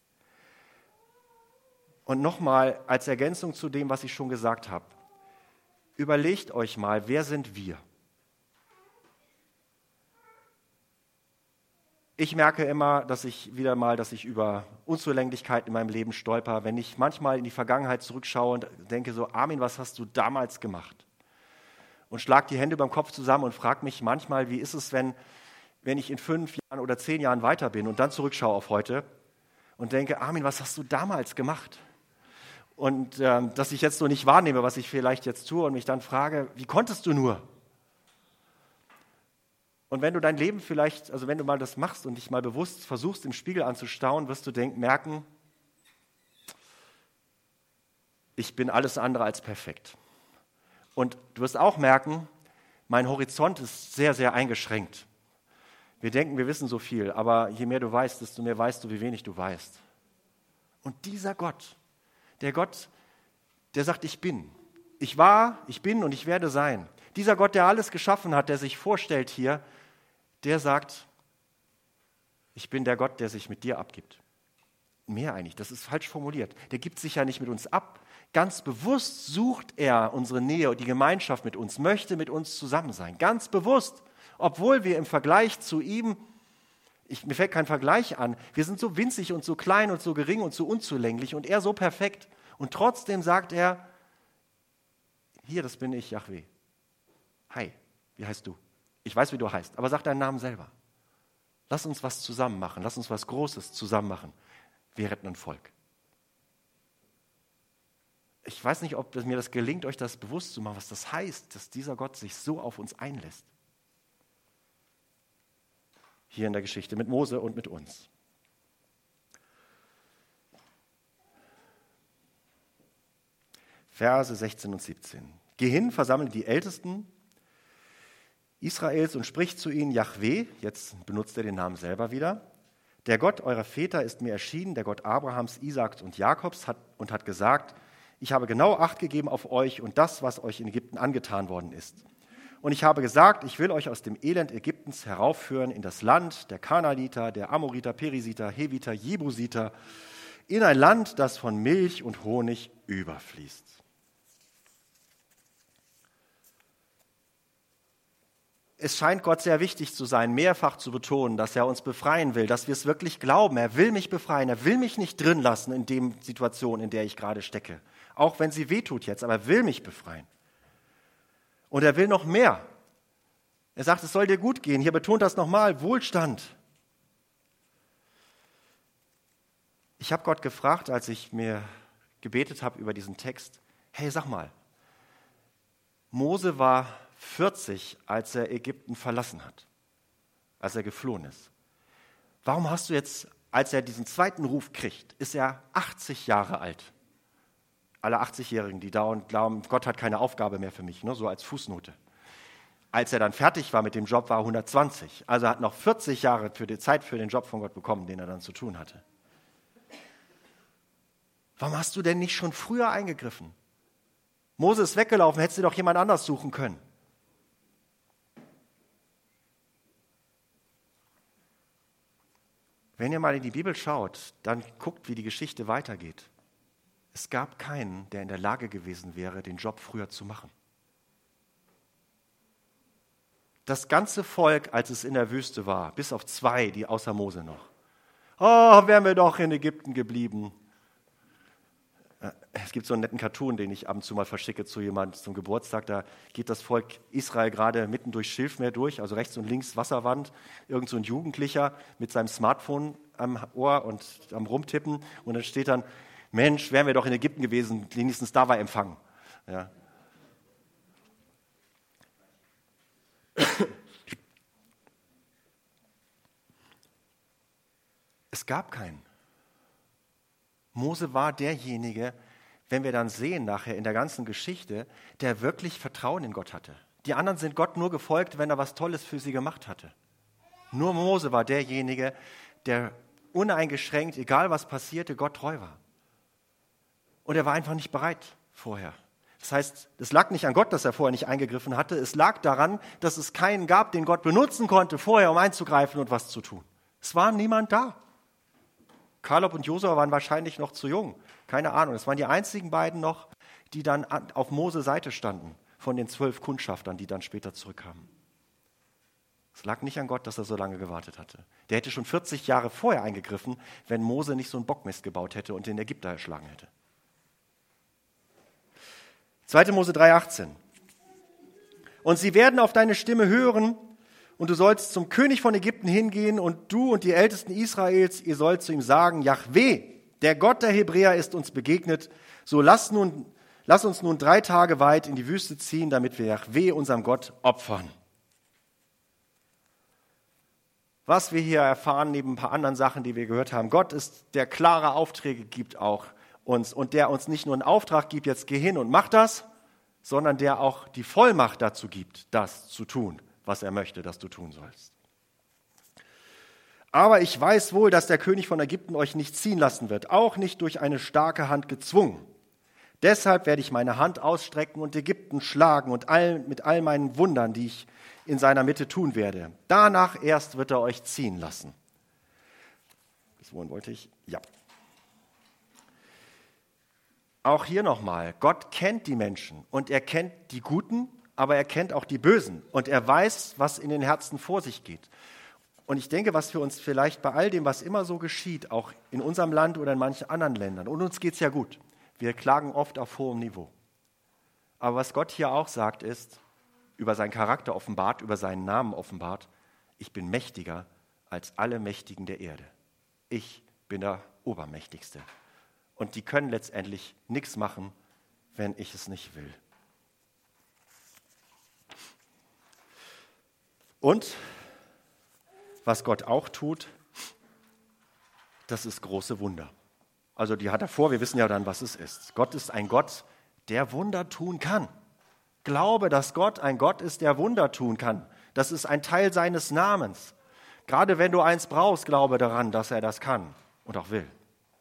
Und nochmal als Ergänzung zu dem, was ich schon gesagt habe. Überlegt euch mal, wer sind wir? Ich merke immer, dass ich wieder mal, dass ich über Unzulänglichkeiten in meinem Leben stolper, wenn ich manchmal in die Vergangenheit zurückschaue und denke so, Armin, was hast du damals gemacht? Und schlag die Hände beim Kopf zusammen und frage mich manchmal, wie ist es, wenn, wenn ich in fünf Jahren oder zehn Jahren weiter bin und dann zurückschaue auf heute und denke, Armin, was hast du damals gemacht? Und ähm, dass ich jetzt so nicht wahrnehme, was ich vielleicht jetzt tue und mich dann frage, wie konntest du nur? Und wenn du dein Leben vielleicht, also wenn du mal das machst und dich mal bewusst versuchst, im Spiegel anzustauen, wirst du denken, merken, ich bin alles andere als perfekt. Und du wirst auch merken, mein Horizont ist sehr, sehr eingeschränkt. Wir denken, wir wissen so viel, aber je mehr du weißt, desto mehr weißt du, wie wenig du weißt. Und dieser Gott, der Gott, der sagt, ich bin. Ich war, ich bin und ich werde sein. Dieser Gott, der alles geschaffen hat, der sich vorstellt hier, der sagt, ich bin der Gott, der sich mit dir abgibt. Mehr eigentlich, das ist falsch formuliert. Der gibt sich ja nicht mit uns ab. Ganz bewusst sucht er unsere Nähe und die Gemeinschaft mit uns, möchte mit uns zusammen sein. Ganz bewusst, obwohl wir im Vergleich zu ihm, ich, mir fällt kein Vergleich an, wir sind so winzig und so klein und so gering und so unzulänglich und er so perfekt. Und trotzdem sagt er, hier, das bin ich, Jahwe. Hi, wie heißt du? Ich weiß, wie du heißt, aber sag deinen Namen selber. Lass uns was zusammen machen, lass uns was Großes zusammen machen. Wir retten ein Volk. Ich weiß nicht, ob mir das gelingt, euch das bewusst zu machen, was das heißt, dass dieser Gott sich so auf uns einlässt. Hier in der Geschichte mit Mose und mit uns. Verse sechzehn und siebzehn. Geh hin, versammle die Ältesten Israels und sprich zu ihnen, Jahwe, jetzt benutzt er den Namen selber wieder, der Gott eurer Väter ist mir erschienen, der Gott Abrahams, Isaaks und Jakobs hat, und hat gesagt, ich habe genau Acht gegeben auf euch und das, was euch in Ägypten angetan worden ist. Und ich habe gesagt, ich will euch aus dem Elend Ägyptens heraufführen in das Land der Kanaaniter, der Amoriter, Perisiter, Heviter, Jebusiter, in ein Land, das von Milch und Honig überfließt. Es scheint Gott sehr wichtig zu sein, mehrfach zu betonen, dass er uns befreien will, dass wir es wirklich glauben. Er will mich befreien, er will mich nicht drin lassen in der Situation, in der ich gerade stecke. Auch wenn sie wehtut jetzt, aber er will mich befreien. Und er will noch mehr. Er sagt, es soll dir gut gehen. Hier betont das nochmal, Wohlstand. Ich habe Gott gefragt, als ich mir gebetet habe über diesen Text, hey, sag mal, Mose war vierzig, als er Ägypten verlassen hat, als er geflohen ist. Warum hast du jetzt, als er diesen zweiten Ruf kriegt, ist er achtzig Jahre alt? Alle achtzigjährigen, die dauernd glauben, Gott hat keine Aufgabe mehr für mich, ne, so als Fußnote. Als er dann fertig war mit dem Job, war er hundertzwanzig. Also er hat noch vierzig Jahre für die Zeit für den Job von Gott bekommen, den er dann zu tun hatte. Warum hast du denn nicht schon früher eingegriffen? Mose ist weggelaufen, hättest du doch jemand anders suchen können. Wenn ihr mal in die Bibel schaut, dann guckt, wie die Geschichte weitergeht. Es gab keinen, der in der Lage gewesen wäre, den Job früher zu machen. Das ganze Volk, als es in der Wüste war, bis auf zwei, die außer Mose noch. Oh, wären wir doch in Ägypten geblieben. gibt so einen netten Cartoon, den ich ab und zu mal verschicke zu jemandem zum Geburtstag. Da geht das Volk Israel gerade mitten durchs Schilfmeer durch, also rechts und links Wasserwand. Irgend so ein Jugendlicher mit seinem Smartphone am Ohr und am Rumtippen. Und dann steht dann, Mensch, wären wir doch in Ägypten gewesen, wenigstens da war Empfang. Ja. Es gab keinen. Mose war derjenige, wenn wir dann sehen nachher in der ganzen Geschichte, der wirklich Vertrauen in Gott hatte. Die anderen sind Gott nur gefolgt, wenn er was Tolles für sie gemacht hatte. Nur Mose war derjenige, der uneingeschränkt, egal was passierte, Gott treu war. Und er war einfach nicht bereit vorher. Das heißt, es lag nicht an Gott, dass er vorher nicht eingegriffen hatte. Es lag daran, dass es keinen gab, den Gott benutzen konnte vorher, um einzugreifen und was zu tun. Es war niemand da. Kaleb und Josua waren wahrscheinlich noch zu jung. Keine Ahnung. Es waren die einzigen beiden noch, die dann auf Moses Seite standen, von den zwölf Kundschaftern, die dann später zurückkamen. Es lag nicht an Gott, dass er so lange gewartet hatte. Der hätte schon vierzig Jahre vorher eingegriffen, wenn Mose nicht so einen Bockmist gebaut hätte und den Ägypter erschlagen hätte. zweiter Mose drei achtzehn. Und sie werden auf deine Stimme hören, und du sollst zum König von Ägypten hingehen, und du und die Ältesten Israels, ihr sollt zu ihm sagen, Jahwe, der Gott der Hebräer ist uns begegnet, so lass, nun, lass uns nun drei Tage weit in die Wüste ziehen, damit wir Jahwe, unserem Gott, opfern. Was wir hier erfahren, neben ein paar anderen Sachen, die wir gehört haben, Gott ist, der klare Aufträge gibt auch uns und der uns nicht nur einen Auftrag gibt, jetzt geh hin und mach das, sondern der auch die Vollmacht dazu gibt, das zu tun, was er möchte, dass du tun sollst. Aber ich weiß wohl, dass der König von Ägypten euch nicht ziehen lassen wird, auch nicht durch eine starke Hand gezwungen. Deshalb werde ich meine Hand ausstrecken und Ägypten schlagen und all, mit all meinen Wundern, die ich in seiner Mitte tun werde. Danach erst wird er euch ziehen lassen. Bis wohin wollte ich? Ja. Auch hier nochmal, Gott kennt die Menschen und er kennt die Guten, aber er kennt auch die Bösen und er weiß, was in den Herzen vor sich geht. Und ich denke, was für uns vielleicht bei all dem, was immer so geschieht, auch in unserem Land oder in manchen anderen Ländern, und uns geht es ja gut, wir klagen oft auf hohem Niveau. Aber was Gott hier auch sagt, ist, über seinen Charakter offenbart, über seinen Namen offenbart, ich bin mächtiger als alle Mächtigen der Erde. Ich bin der Obermächtigste. Und die können letztendlich nichts machen, wenn ich es nicht will. Und was Gott auch tut, das ist große Wunder. Also die hat er vor, wir wissen ja dann, was es ist. Gott ist ein Gott, der Wunder tun kann. Glaube, dass Gott ein Gott ist, der Wunder tun kann. Das ist ein Teil seines Namens. Gerade wenn du eins brauchst, glaube daran, dass er das kann und auch will.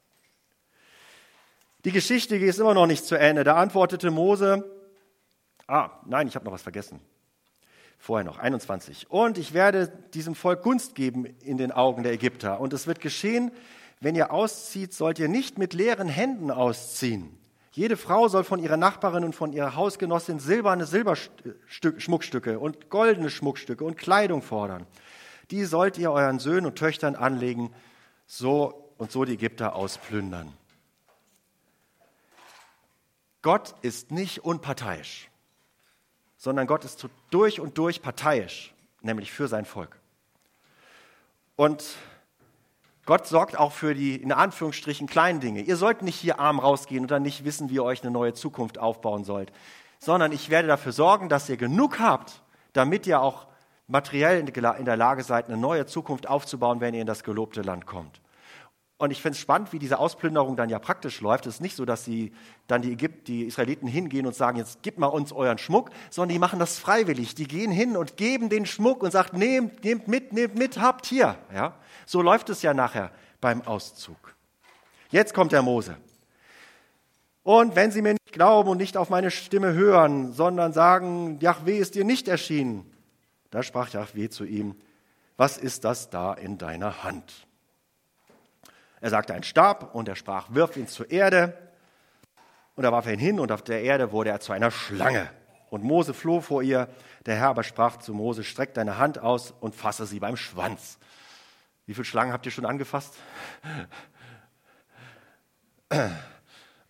Die Geschichte ist immer noch nicht zu Ende. Da antwortete Mose, ah, nein, ich habe noch was vergessen. Vorher noch, einundzwanzig. Und ich werde diesem Volk Gunst geben in den Augen der Ägypter. Und es wird geschehen, wenn ihr auszieht, sollt ihr nicht mit leeren Händen ausziehen. Jede Frau soll von ihrer Nachbarin und von ihrer Hausgenossin silberne Silberschmuckstücke und goldene Schmuckstücke und Kleidung fordern. Die sollt ihr euren Söhnen und Töchtern anlegen, so und so die Ägypter ausplündern. Gott ist nicht unparteiisch, sondern Gott ist durch und durch parteiisch, nämlich für sein Volk. Und Gott sorgt auch für die, in Anführungsstrichen, kleinen Dinge. Ihr sollt nicht hier arm rausgehen und dann nicht wissen, wie ihr euch eine neue Zukunft aufbauen sollt, sondern ich werde dafür sorgen, dass ihr genug habt, damit ihr auch materiell in der Lage seid, eine neue Zukunft aufzubauen, wenn ihr in das gelobte Land kommt. Und ich finde es spannend, wie diese Ausplünderung dann ja praktisch läuft. Es ist nicht so, dass sie dann die, Ägypter, die Israeliten hingehen und sagen, jetzt gebt mal uns euren Schmuck, sondern die machen das freiwillig. Die gehen hin und geben den Schmuck und sagen, nehmt, nehmt mit, nehmt mit, habt hier. Ja? So läuft es ja nachher beim Auszug. Jetzt kommt der Mose. Und wenn sie mir nicht glauben und nicht auf meine Stimme hören, sondern sagen, Jahwe ist dir nicht erschienen, da sprach Jahwe zu ihm, was ist das da in deiner Hand? Er sagte ein Stab und er sprach, wirf ihn zur Erde. Und da warf er ihn hin und auf der Erde wurde er zu einer Schlange. Und Mose floh vor ihr. Der Herr aber sprach zu Mose, streck deine Hand aus und fasse sie beim Schwanz. Wie viele Schlangen habt ihr schon angefasst?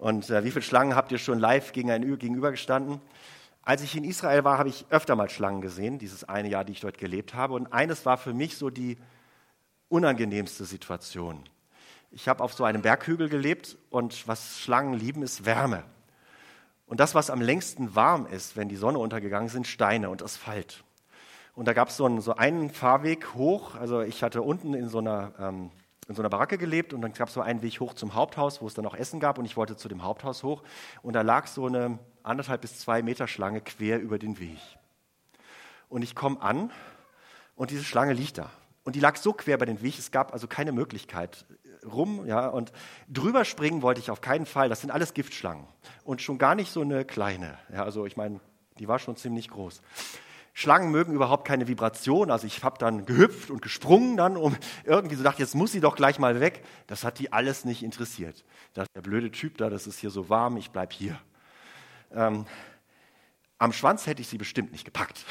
Und äh, wie viele Schlangen habt ihr schon live gegenüber gestanden? Als ich in Israel war, habe ich öfter mal Schlangen gesehen, dieses eine Jahr, die ich dort gelebt habe. Und eines war für mich so die unangenehmste Situation. Ich habe auf so einem Berghügel gelebt und was Schlangen lieben, ist Wärme. Und das, was am längsten warm ist, wenn die Sonne untergegangen ist, sind Steine und Asphalt. Und da gab es so einen, so einen Fahrweg hoch. Also ich hatte unten in so einer, ähm, in so einer Baracke gelebt und dann gab es so einen Weg hoch zum Haupthaus, wo es dann auch Essen gab und ich wollte zu dem Haupthaus hoch. Und da lag so eine anderthalb bis zwei Meter Schlange quer über den Weg. Und ich komme an und diese Schlange liegt da. Und die lag so quer bei den Weg, es gab also keine Möglichkeit rum. Ja, und drüber springen wollte ich auf keinen Fall. Das sind alles Giftschlangen. Und schon gar nicht so eine kleine. Ja, also ich meine, die war schon ziemlich groß. Schlangen mögen überhaupt keine Vibration. Also ich habe dann gehüpft und gesprungen dann, um irgendwie so dachte, jetzt muss sie doch gleich mal weg. Das hat die alles nicht interessiert. Das ist der blöde Typ da, das ist hier so warm, ich bleib hier. Ähm, am Schwanz hätte ich sie bestimmt nicht gepackt.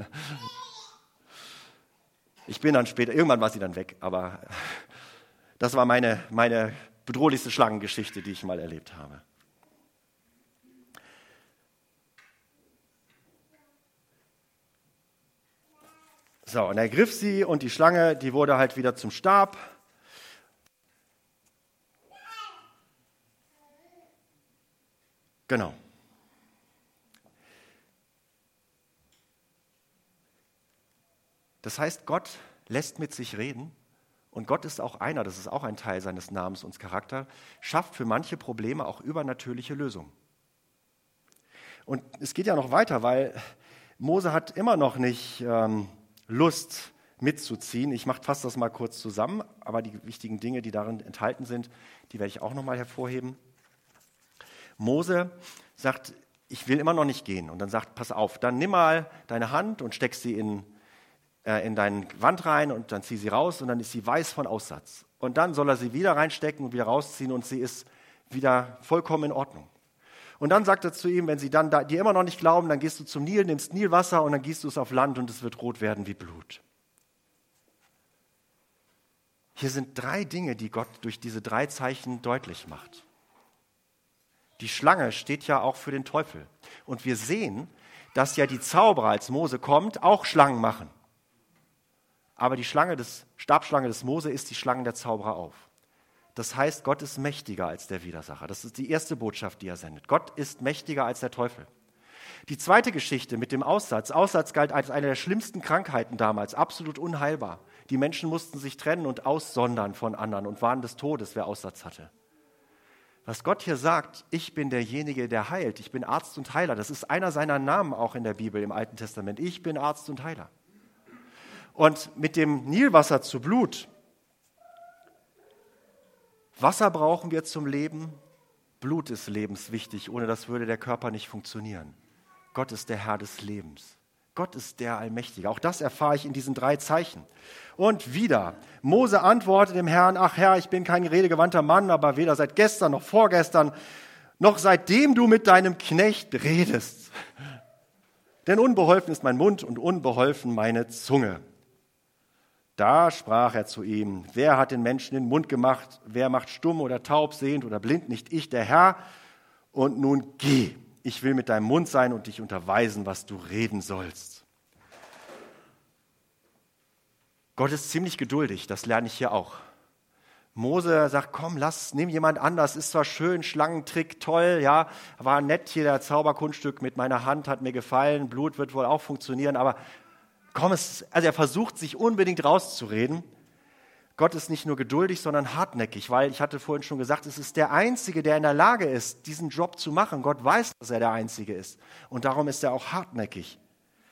Ich bin dann später, irgendwann war sie dann weg, aber das war meine, meine bedrohlichste Schlangengeschichte, die ich mal erlebt habe. So, und er griff sie und die Schlange, die wurde halt wieder zum Stab. Genau. Das heißt, Gott lässt mit sich reden und Gott ist auch einer, das ist auch ein Teil seines Namens und Charakter, schafft für manche Probleme auch übernatürliche Lösungen. Und es geht ja noch weiter, weil Mose hat immer noch nicht ähm, Lust mitzuziehen. Ich mache fast das mal kurz zusammen, aber die wichtigen Dinge, die darin enthalten sind, die werde ich auch nochmal hervorheben. Mose sagt, ich will immer noch nicht gehen. Und dann sagt, pass auf, dann nimm mal deine Hand und steck sie in in deine Wand rein und dann zieh sie raus und dann ist sie weiß von Aussatz. Und dann soll er sie wieder reinstecken und wieder rausziehen und sie ist wieder vollkommen in Ordnung. Und dann sagt er zu ihm, wenn sie dann da, dir immer noch nicht glauben, dann gehst du zum Nil, nimmst Nilwasser und dann gießt du es auf Land und es wird rot werden wie Blut. Hier sind drei Dinge, die Gott durch diese drei Zeichen deutlich macht. Die Schlange steht ja auch für den Teufel. Und wir sehen, dass ja die Zauberer, als Mose kommt, auch Schlangen machen. Aber die Schlange des, Stabschlange des Mose ist die Schlange der Zauberer auf. Das heißt, Gott ist mächtiger als der Widersacher. Das ist die erste Botschaft, die er sendet. Gott ist mächtiger als der Teufel. Die zweite Geschichte mit dem Aussatz. Aussatz galt als eine der schlimmsten Krankheiten damals, absolut unheilbar. Die Menschen mussten sich trennen und aussondern von anderen und waren des Todes, wer Aussatz hatte. Was Gott hier sagt, ich bin derjenige, der heilt. Ich bin Arzt und Heiler. Das ist einer seiner Namen auch in der Bibel, im Alten Testament. Ich bin Arzt und Heiler. Und mit dem Nilwasser zu Blut. Wasser brauchen wir zum Leben. Blut ist lebenswichtig. Ohne das würde der Körper nicht funktionieren. Gott ist der Herr des Lebens. Gott ist der Allmächtige. Auch das erfahre ich in diesen drei Zeichen. Und wieder, Mose antwortet dem Herrn, ach Herr, ich bin kein redegewandter Mann, aber weder seit gestern noch vorgestern, noch seitdem du mit deinem Knecht redest. Denn unbeholfen ist mein Mund und unbeholfen meine Zunge. Da sprach er zu ihm, wer hat den Menschen den Mund gemacht? Wer macht stumm oder taub, sehend oder blind? Nicht ich, der Herr. Und nun geh, ich will mit deinem Mund sein und dich unterweisen, was du reden sollst. Gott ist ziemlich geduldig, das lerne ich hier auch. Mose sagt, komm, lass, nimm jemand anders, ist zwar schön, Schlangentrick, toll, ja, war nett hier, der Zauberkunststück mit meiner Hand hat mir gefallen, Blut wird wohl auch funktionieren, aber komm, es, also er versucht sich unbedingt rauszureden. Gott ist nicht nur geduldig, sondern hartnäckig, weil ich hatte vorhin schon gesagt, es ist der Einzige, der in der Lage ist, diesen Job zu machen. Gott weiß, dass er der Einzige ist und darum ist er auch hartnäckig.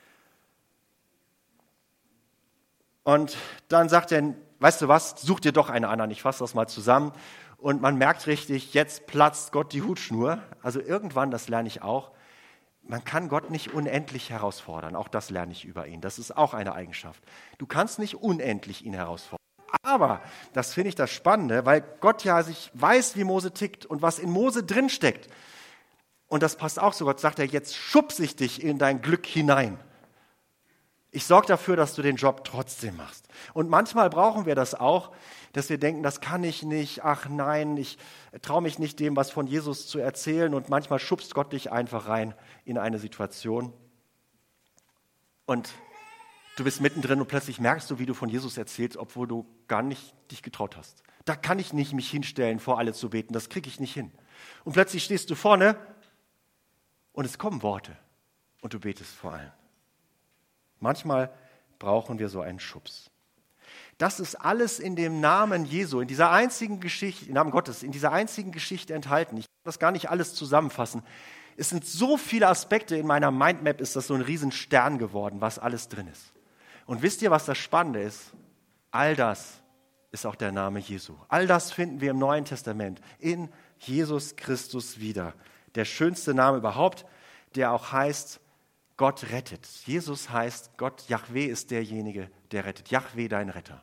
Und dann sagt er, weißt du was, such dir doch einen anderen, ich fasse das mal zusammen. Und man merkt richtig, jetzt platzt Gott die Hutschnur. Also irgendwann, das lerne ich auch, man kann Gott nicht unendlich herausfordern. Auch das lerne ich über ihn. Das ist auch eine Eigenschaft. Du kannst nicht unendlich ihn herausfordern. Aber, das finde ich das Spannende, weil Gott ja sich weiß, wie Mose tickt und was in Mose drinsteckt. Und das passt auch so. Gott sagt ja, jetzt schubse ich dich in dein Glück hinein. Ich sorge dafür, dass du den Job trotzdem machst. Und manchmal brauchen wir das auch, dass wir denken, das kann ich nicht, ach nein, ich traue mich nicht dem, was von Jesus zu erzählen. Und manchmal schubst Gott dich einfach rein in eine Situation. Und du bist mittendrin und plötzlich merkst du, wie du von Jesus erzählst, obwohl du gar nicht dich getraut hast. Da kann ich nicht mich hinstellen, vor alle zu beten, das kriege ich nicht hin. Und plötzlich stehst du vorne und es kommen Worte und du betest vor allen. Manchmal brauchen wir so einen Schubs. Das ist alles in dem Namen Jesu, in dieser einzigen Geschichte, im Namen Gottes, in dieser einzigen Geschichte enthalten. Ich kann das gar nicht alles zusammenfassen. Es sind so viele Aspekte, in meiner Mindmap ist das so ein Riesenstern geworden, was alles drin ist. Und wisst ihr, was das Spannende ist? All das ist auch der Name Jesu. All das finden wir im Neuen Testament in Jesus Christus wieder. Der schönste Name überhaupt, der auch heißt, Gott rettet. Jesus heißt, Gott, Jahwe ist derjenige, der rettet. Jahwe, dein Retter.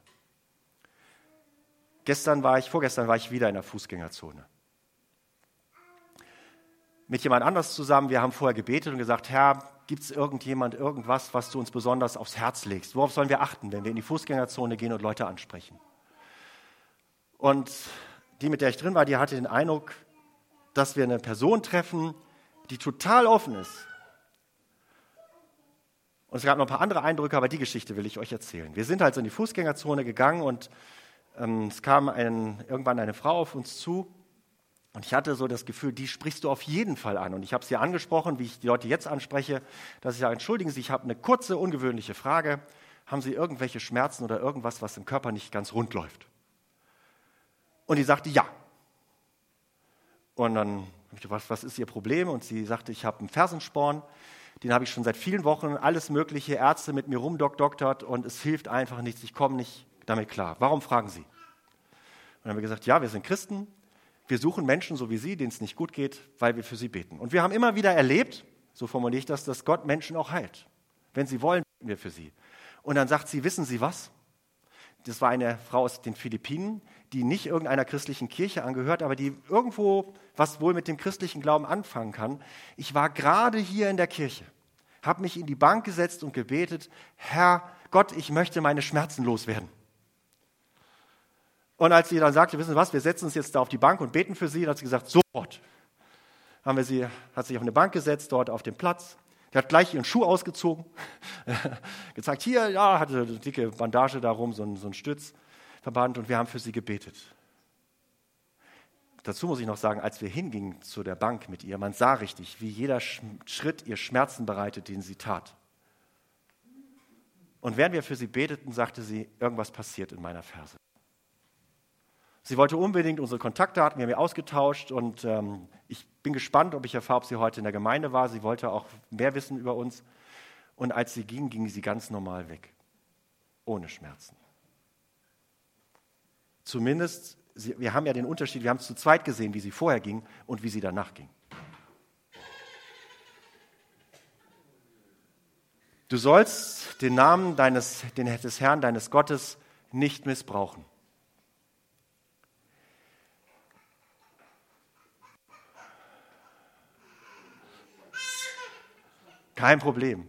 Gestern war ich, vorgestern war ich wieder in der Fußgängerzone. Mit jemand anders zusammen, wir haben vorher gebetet und gesagt, Herr, gibt es irgendjemand, irgendwas, was du uns besonders aufs Herz legst? Worauf sollen wir achten, wenn wir in die Fußgängerzone gehen und Leute ansprechen? Und die, mit der ich drin war, die hatte den Eindruck, dass wir eine Person treffen, die total offen ist. Und es gab noch ein paar andere Eindrücke, aber die Geschichte will ich euch erzählen. Wir sind also in die Fußgängerzone gegangen und ähm, es kam ein, irgendwann eine Frau auf uns zu und ich hatte so das Gefühl, die sprichst du auf jeden Fall an. Und ich habe sie angesprochen, wie ich die Leute jetzt anspreche, dass ich sage, entschuldigen Sie, ich habe eine kurze, ungewöhnliche Frage. Haben Sie irgendwelche Schmerzen oder irgendwas, was im Körper nicht ganz rund läuft? Und die sagte, ja. Und dann habe ich gefragt, was ist Ihr Problem? Und sie sagte, ich habe einen Fersensporn. Den habe ich schon seit vielen Wochen, alles mögliche Ärzte mit mir rumdoktort und es hilft einfach nichts, ich komme nicht damit klar. Warum fragen Sie? Und dann haben wir gesagt, ja, wir sind Christen, wir suchen Menschen so wie Sie, denen es nicht gut geht, weil wir für sie beten. Und wir haben immer wieder erlebt, so formuliere ich das, dass Gott Menschen auch heilt. Wenn sie wollen, beten wir für sie. Und dann sagt sie, wissen Sie was? Das war eine Frau aus den Philippinen, die nicht irgendeiner christlichen Kirche angehört, aber die irgendwo was wohl mit dem christlichen Glauben anfangen kann. Ich war gerade hier in der Kirche, habe mich in die Bank gesetzt und gebetet, Herr Gott, ich möchte meine Schmerzen loswerden. Und als sie dann sagte, wissen Sie was, wir setzen uns jetzt da auf die Bank und beten für Sie, dann hat sie gesagt, sofort. Haben wir sie, hat sich auf eine Bank gesetzt, dort auf dem Platz. Die hat gleich ihren Schuh ausgezogen, gezeigt, hier, ja, hatte eine dicke Bandage darum, so ein, so ein Stützverband und wir haben für sie gebetet. Dazu muss ich noch sagen, als wir hingingen zu der Bank mit ihr, man sah richtig, wie jeder Schritt ihr Schmerzen bereitet, den sie tat. Und während wir für sie beteten, sagte sie, irgendwas passiert in meiner Ferse. Sie wollte unbedingt unsere Kontaktdaten, wir haben ihr ausgetauscht und ähm, ich bin gespannt, ob ich erfahre, ob sie heute in der Gemeinde war. Sie wollte auch mehr wissen über uns. Und als sie ging, ging sie ganz normal weg, ohne Schmerzen. Zumindest, sie, wir haben ja den Unterschied, wir haben es zu zweit gesehen, wie sie vorher ging und wie sie danach ging. Du sollst den Namen deines, den, des Herrn, deines Gottes nicht missbrauchen. Kein Problem.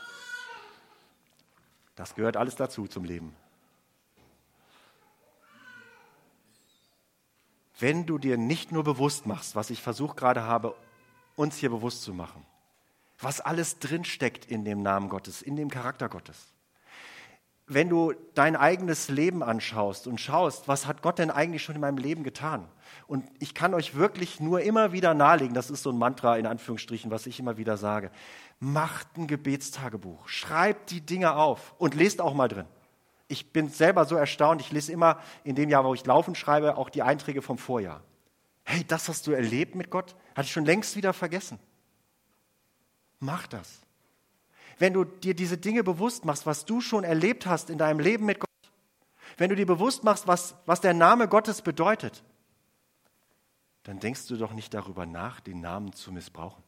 Das gehört alles dazu zum Leben. Wenn du dir nicht nur bewusst machst, was ich versuche gerade habe, uns hier bewusst zu machen, was alles drinsteckt in dem Namen Gottes, in dem Charakter Gottes. Wenn du dein eigenes Leben anschaust und schaust, was hat Gott denn eigentlich schon in meinem Leben getan? Und ich kann euch wirklich nur immer wieder nahelegen, das ist so ein Mantra in Anführungsstrichen, was ich immer wieder sage, macht ein Gebetstagebuch, schreibt die Dinge auf und lest auch mal drin. Ich bin selber so erstaunt, ich lese immer in dem Jahr, wo ich laufend schreibe, auch die Einträge vom Vorjahr. Hey, das hast du erlebt mit Gott? Hatte ich schon längst wieder vergessen. Mach das. Wenn du dir diese Dinge bewusst machst, was du schon erlebt hast in deinem Leben mit Gott, wenn du dir bewusst machst, was, was der Name Gottes bedeutet, dann denkst du doch nicht darüber nach, den Namen zu missbrauchen.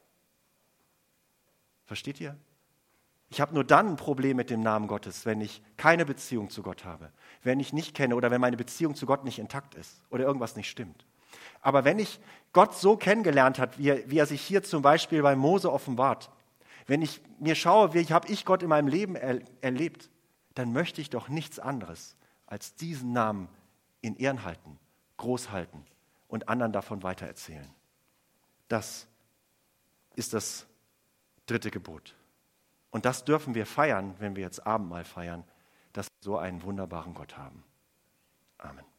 Versteht ihr? Ich habe nur dann ein Problem mit dem Namen Gottes, wenn ich keine Beziehung zu Gott habe, wenn ich nicht kenne oder wenn meine Beziehung zu Gott nicht intakt ist oder irgendwas nicht stimmt. Aber wenn ich Gott so kennengelernt habe, wie er, wie er sich hier zum Beispiel bei Mose offenbart, Wenn ich mir schaue, wie habe ich Gott in meinem Leben er, erlebt, dann möchte ich doch nichts anderes als diesen Namen in Ehren halten, groß halten und anderen davon weitererzählen. Das ist das dritte Gebot. Und das dürfen wir feiern, wenn wir jetzt Abendmahl feiern, dass wir so einen wunderbaren Gott haben. Amen.